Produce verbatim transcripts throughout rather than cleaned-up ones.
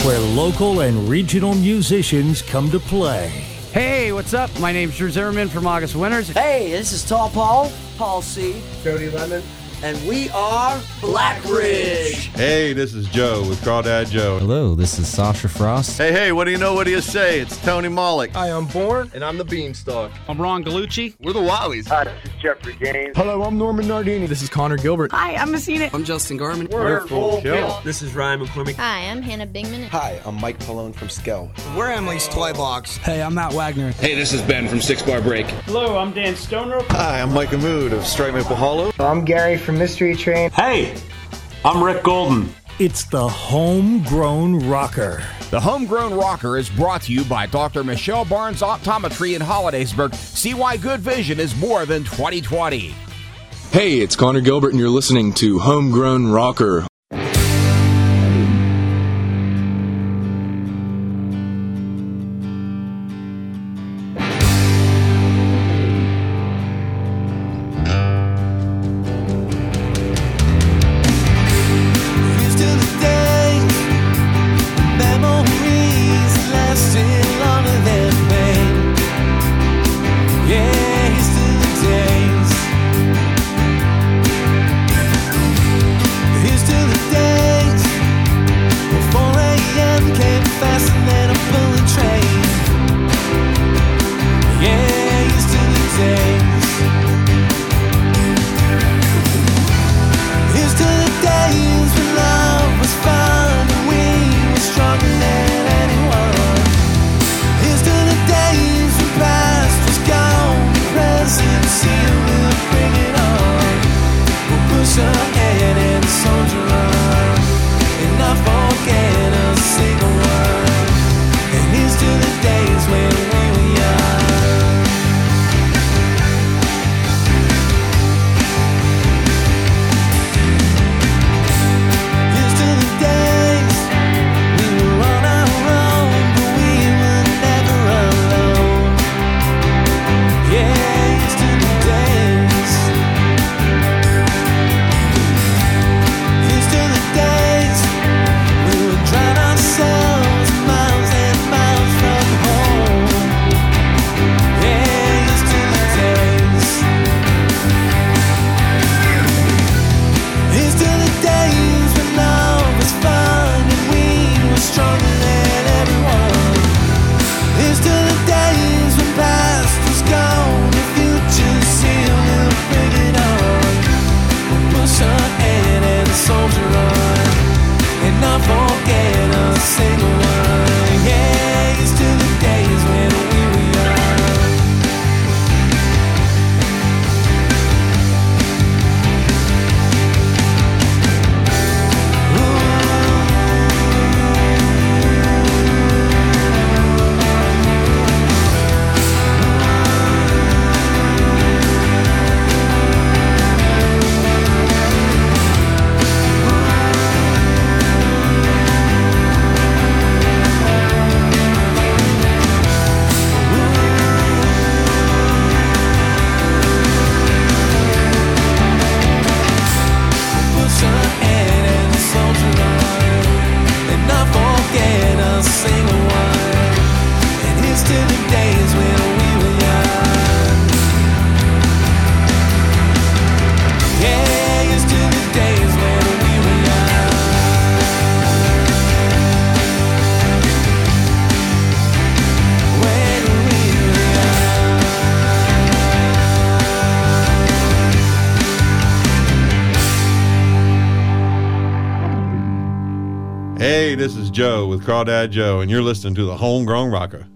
where local and regional musicians come to play. Hey, what's up? My name's Drew Zimmerman from August Winters. Hey, this is Tall Paul, Paul C., Jody Lemon, and we are Black Ridge. Hey, this is Joe with Crawdad Joe. Hello, this is Sasha Frost. Hey, hey, what do you know? What do you say? It's Tony Malik. Hi, I'm Born. And I'm the Beanstalk. I'm Ron Gallucci. We're the Wowies. Hi, this is Jeffrey Gaines. Hello, I'm Norman Nardini. This is Connor Gilbert. Hi, I'm Messina. I'm Justin Garman. We're, We're Full Kill. This is Ryan McCormick. Hi, I'm Hannah Bingman. Hi, I'm Mike Pallone from Skell. We're Emily's Toy Box. Hey, I'm Matt Wagner. Hey, this is Ben from Six Bar Break. Hello, I'm Dan Stoner. Hi, I'm Micah Mood of Strike Maple Hollow. I'm Gary from Mystery Train. Hey, I'm Rick Golden. It's the Homegrown Rocker. The Homegrown Rocker is brought to you by Doctor Michelle Barnes Optometry in Hollidaysburg. See why good vision is more than twenty twenty. Hey, it's Connor Gilbert, and you're listening to Homegrown Rocker. Hey, this is Joe with Crawdad Joe, and you're listening to the Homegrown Rocker.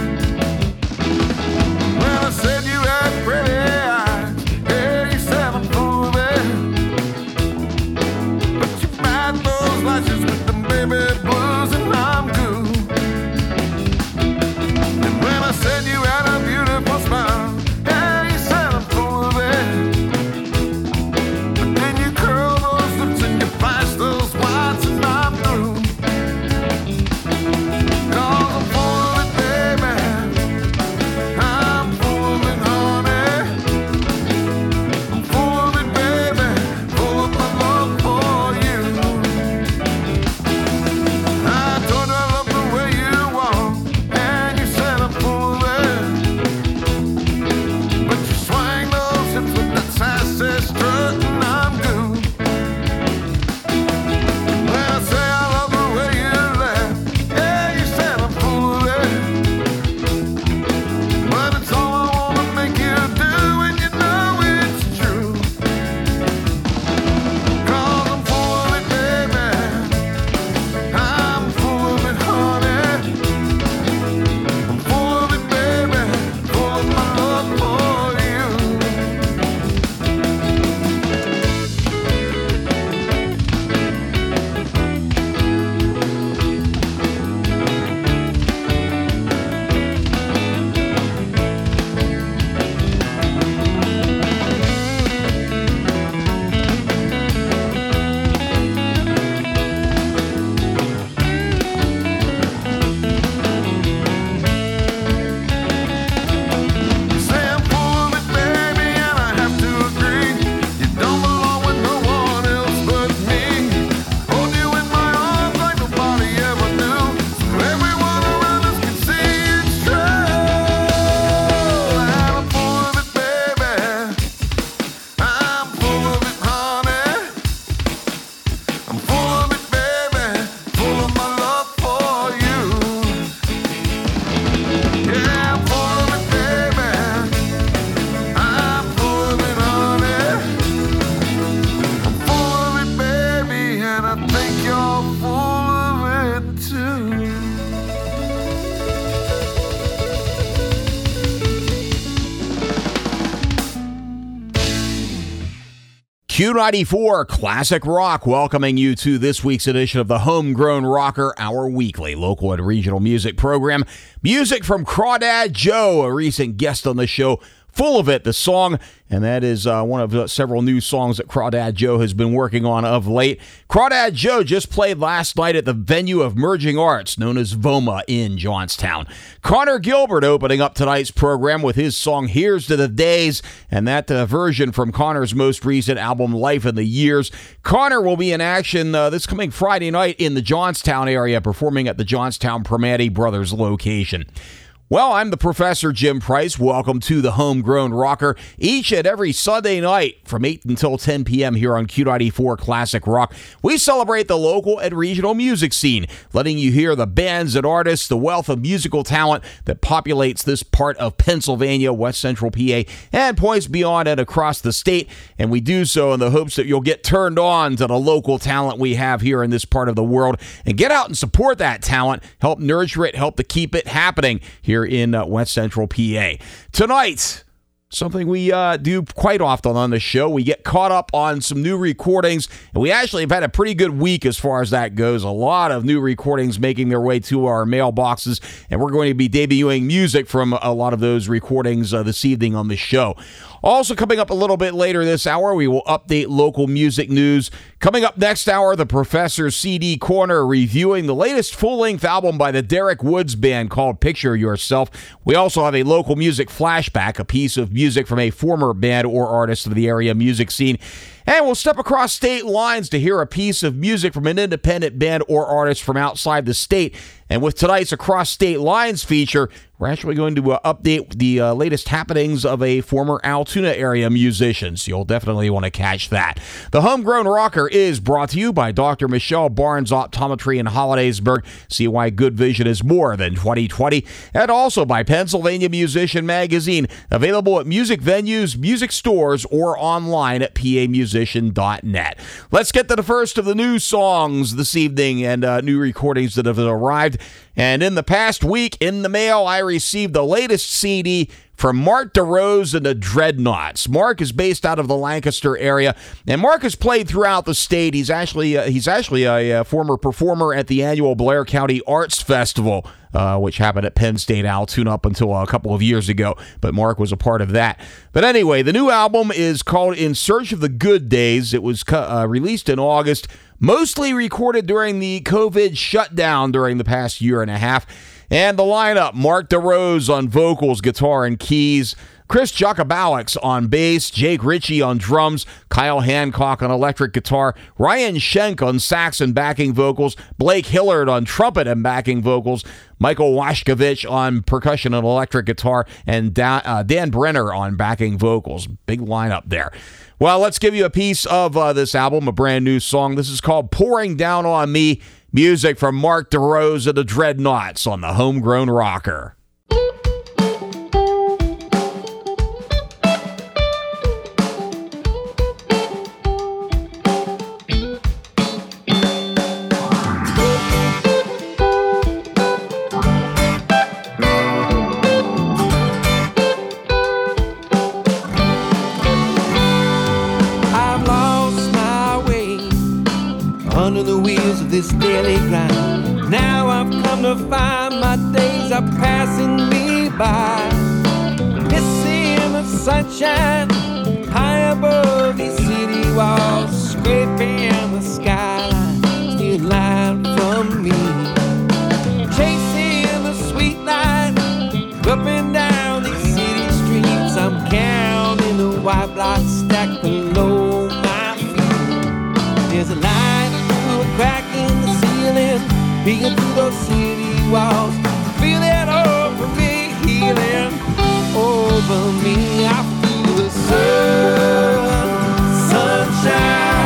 Seven Q ninety-four Classic Rock welcoming you to this week's edition of the Homegrown Rocker, our weekly local and regional music program. Music from Crawdad Joe, a recent guest on the show. Full of it, the song, and that is uh, one of uh, several new songs that Crawdad Joe has been working on of late. Crawdad Joe just played last night at the venue of Merging Arts, known as VOMA in Johnstown. Connor Gilbert opening up tonight's program with his song Here's to the Days, and that uh, version from Connor's most recent album, Life in the Years. Connor will be in action uh, this coming Friday night in the Johnstown area, performing at the Johnstown Primanti Brothers location. Well, I'm the Professor Jim Price. Welcome to the Homegrown Rocker. Each and every Sunday night from eight until ten p.m. here on Q ninety-four Classic Rock, we celebrate the local and regional music scene, letting you hear the bands and artists, the wealth of musical talent that populates this part of Pennsylvania, West Central P A, and points beyond and across the state. And we do so in the hopes that you'll get turned on to the local talent we have here in this part of the world and get out and support that talent, help nurture it, help to keep it happening here in uh, West Central P A. Tonight, something we uh, do quite often on the show, we get caught up on some new recordings, and we actually have had a pretty good week as far as that goes. A lot of new recordings making their way to our mailboxes, and we're going to be debuting music from a lot of those recordings uh, this evening on the show. Also coming up a little bit later this hour, we will update local music news. Coming up next hour, the Professor's C D Corner, reviewing the latest full-length album by the Derek Woods Band called Picture Yourself. We also have a local music flashback, a piece of music from a former band or artist of the area music scene. And we'll step across state lines to hear a piece of music from an independent band or artist from outside the state. And with tonight's Across State Lines feature, we're actually going to uh, update the uh, latest happenings of a former Altoona area musician, so you'll definitely want to catch that. The Homegrown Rocker is brought to you by Doctor Michelle Barnes Optometry in Hollidaysburg. See why good vision is more than twenty twenty. And also by Pennsylvania Musician Magazine, available at music venues, music stores, or online at p a musician dot net. Let's get to the first of the new songs this evening and uh, new recordings that have arrived. And in the past week, in the mail, I received the latest C D from Mark DeRose and the Dreadnoughts. Mark is based out of the Lancaster area, and Mark has played throughout the state. He's actually uh, he's actually a, a former performer at the annual Blair County Arts Festival, uh, which happened at Penn State Altoona up until a couple of years ago. But Mark was a part of that. But anyway, the new album is called In Search of the Good Days. It was uh, released in August, mostly recorded during the COVID shutdown during the past year and a half. And the lineup, Mark DeRose on vocals, guitar, and keys, Chris Jakubowicz on bass, Jake Ritchie on drums, Kyle Hancock on electric guitar, Ryan Schenk on sax and backing vocals, Blake Hillard on trumpet and backing vocals, Michael Washkovich on percussion and electric guitar, and Dan, uh, Dan Brenner on backing vocals. Big lineup there. Well, let's give you a piece of uh, this album, a brand new song. This is called Pouring Down on Me. Music from Mark DeRose and the Dreadnoughts on the Homegrown Rocker. Under the wheels of this daily grind, now I've come to find my days are passing me by. Missing the sunshine high above these city walls, scraping the skyline, still lying from me. Chasing the sweet light up and down these city streets, I'm counting the white blocks stacked below my feet. There's a light, a crack in the ceiling, peeking through those city walls. Feel it over me, healing over me. I feel the sun, sunshine.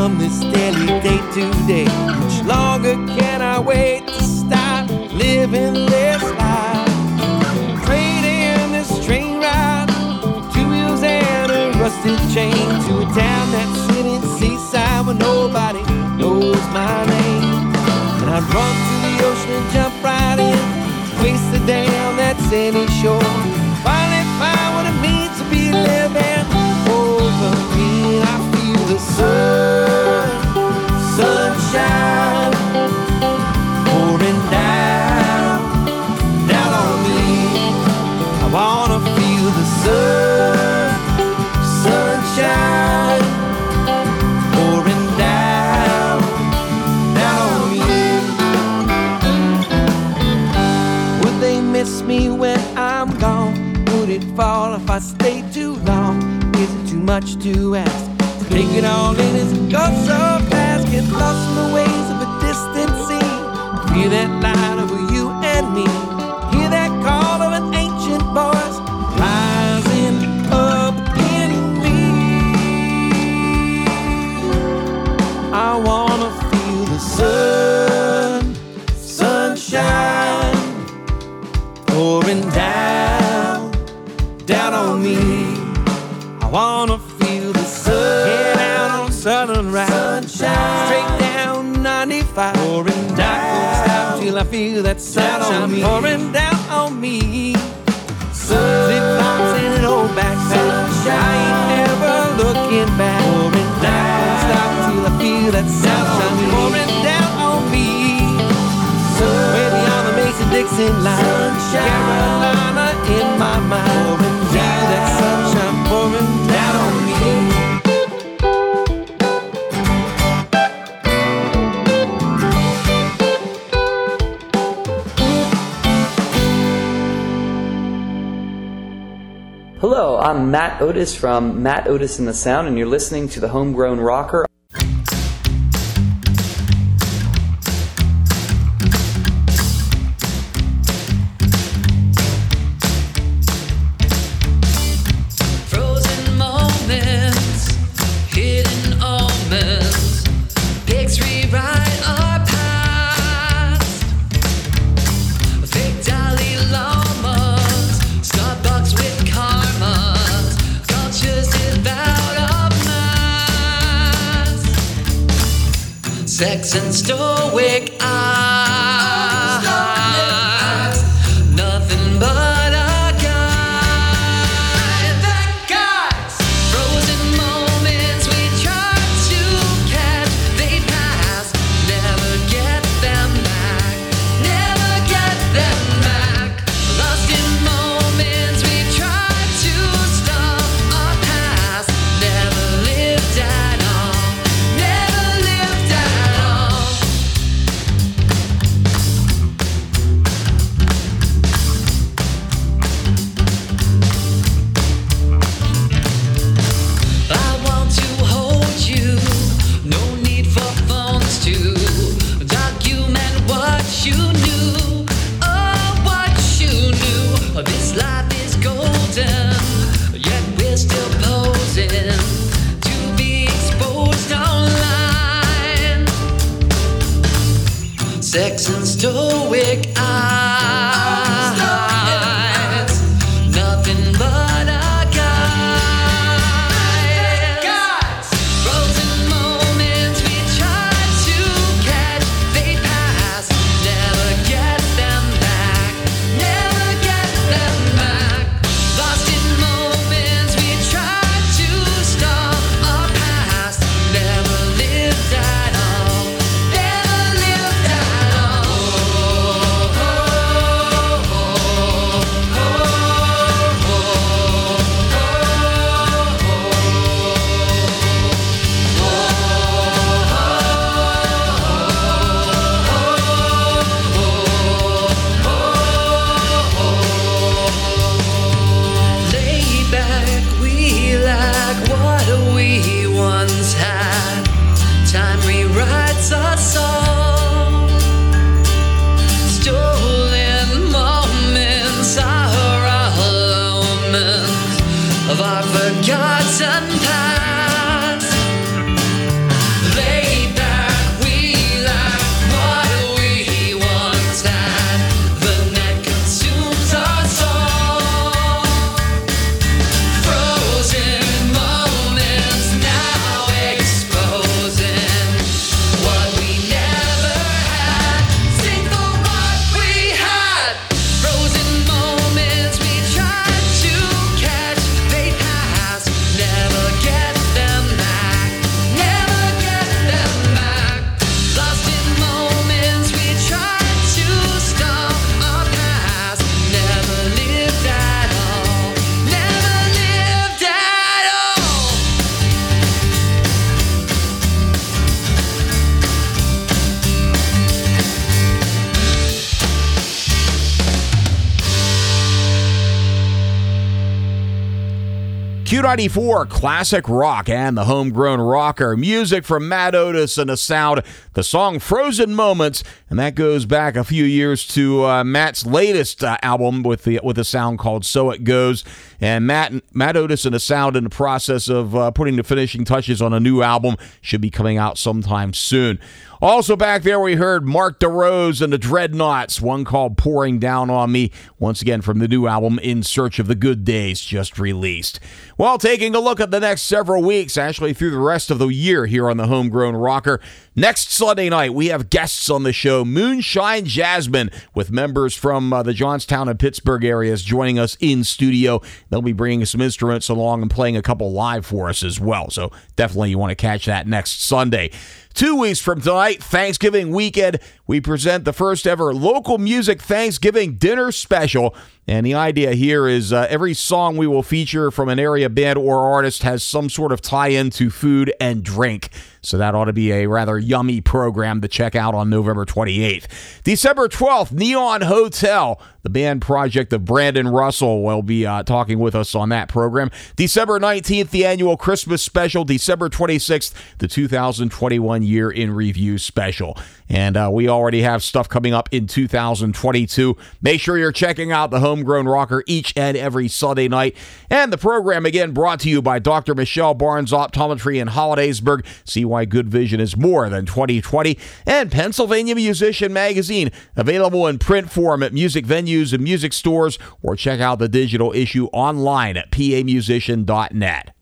from this daily day to day. Much longer can I wait to stop living this life? Trading this train ride, two wheels and a rusted chain, to a town that's sitting seaside where nobody knows my name. And I'd run to the ocean and jump right in, waste the day on that sandy shore, finally find what it means to be living over me. I feel the sun, sunshine pouring down, down on me. I wanna feel the sun, sunshine pouring down, down on me. Would they miss me when I'm gone? Would it fall if I stay too long? Is it too much to ask? To take it all in as it goes so fast, get lost in the waves of a distant sea. Feel that light over you and me. Hear that call of an ancient voice rising up in me. I wanna feel the sun, sunshine pouring down, down on me. I wanna feel the sun, head out on Southern Ride, sunshine, straight down ninety-five, pouring down, won't stop till I feel that sunshine pouring down on me. Flip flops in an old backpack, I ain't never looking back, pouring down, won't stop till I feel that sunshine pouring down on me. Way beyond the Mason-Dixon line, Carolina in my mind, feel that sunshine pouring down on me. Hello, I'm Matt Otis from Matt Otis and the Sound, and you're listening to the Homegrown Rocker. Sex and stoic eyes, nothing but a guy. That guy's frozen moments we try to catch, they pass, never get them back, never get them back. Lost in moments we try to stop our past, never lived at all, never lived at all. I want to hold you, no need for phones to document what you knew, oh, what you knew. This life is golden, yet we're still posing to be exposed online. Sex and stoic eyes, nothing but a guy. Frozen moments we try to catch, they pass, never get them back, never get them back. Lost in moments we try to stop our past, never lived at all, never lived at all. Lay back, we lack what we once had. Time rewrites our song. Stolen moments are elements of our forgotten past. Q ninety-four, classic rock and the homegrown rocker. Music from Matt Otis and the Sound. The song Frozen Moments, and that goes back a few years to uh, Matt's latest uh, album with the with a sound called So It Goes. And Matt Matt Otis and the Sound in the process of uh, putting the finishing touches on a new album. Should be coming out sometime soon. Also back there, we heard Mark DeRose and the Dreadnoughts, one called Pouring Down on Me, once again from the new album In Search of the Good Days, just released. Well, taking a look at the next several weeks, actually through the rest of the year here on the Homegrown Rocker. Next Sunday night, we have guests on the show, Moonshine Jasmine, with members from uh, the Johnstown and Pittsburgh areas joining us in studio. They'll be bringing some instruments along and playing a couple live for us as well, so definitely you want to catch that next Sunday. Two weeks from tonight, Thanksgiving weekend, we present the first ever local music Thanksgiving dinner special. And the idea here is uh, every song we will feature from an area band or artist has some sort of tie-in to food and drink. So that ought to be a rather yummy program to check out on November twenty-eighth. December twelfth, Neon Hotel, the band project of Brandon Russell, will be uh, talking with us on that program. December nineteenth, the annual Christmas special. December twenty-sixth, the two thousand twenty-one Year in Review special. And uh, we already have stuff coming up in two thousand twenty-two. Make sure you're checking out the Homegrown Rocker each and every Sunday night. And the program, again, brought to you by Doctor Michelle Barnes Optometry in Hollidaysburg. See why good vision is more than twenty twenty. And Pennsylvania Musician Magazine, available in print form at music venues and music stores, or check out the digital issue online at p a musician dot net.